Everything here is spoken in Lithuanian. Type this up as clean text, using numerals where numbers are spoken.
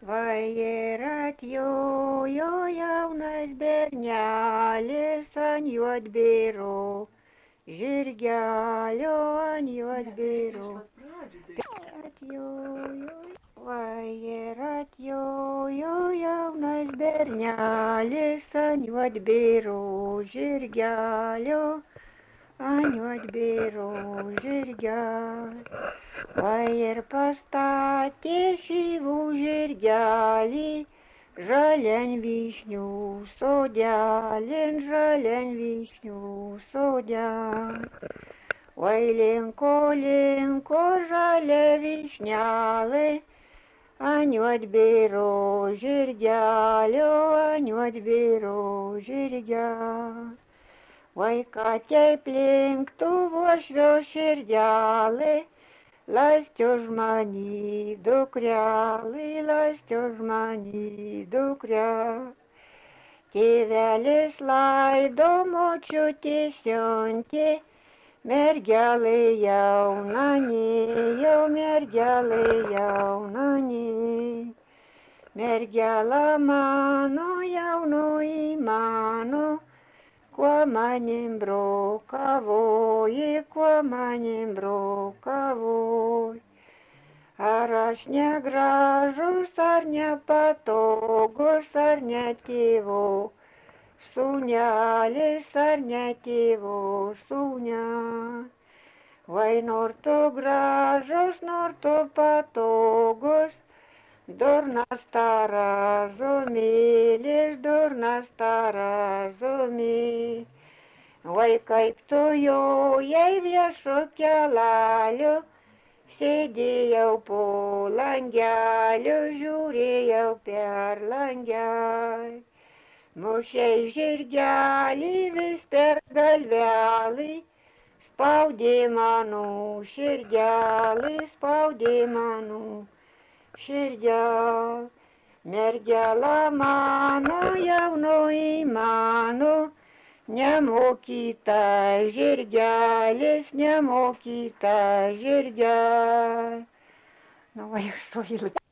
Vai ir atjojo jaunas bernelis ant juodbėro, žirgelio ant juodbėro. Atjojo, vai ir atjojo jaunas bernelis ant juodbėro, žirgelio ant juodbėro, žirgelio. Vai ir pastatė šyvų žirgelį, žalian vyšnių sodelin, žalian vyšnių sodelin. Vai linko žalia vyšnelė, ant juodbėro žirgelio, ant juodbėro žirgelio. Vai katei plinktuvo švio širdelė, laistė už manį dukrelį, laistė už manį dukrelį. Tėvelis laido, močiutė siuntė, mergelė jaunanė, mergelė jaunanė. Mergelė mano, jaunoji mano, kuo manim brokavoji, kuo manim brokavoji. Ar aš negražus, ar nepatogus, ar netėvo sūnelis, ar netėvo sūnelis. Vai nor tu gražus, nor tu patogus, durnas tarazumėlis, durnas tarazumėlis. Vai kaip tu jojai viešu keleliu, sėdėjau po langeliu, žiūrėjau per langelį. Mušei žirgelį vis per galvelį, spaudė mano širdelį, spaudė mano širdelį. Mergelė mano, jaunoji mano, nemokyta žirgelis, nemokyta žirgelis. Nu, va, iš to ilgai.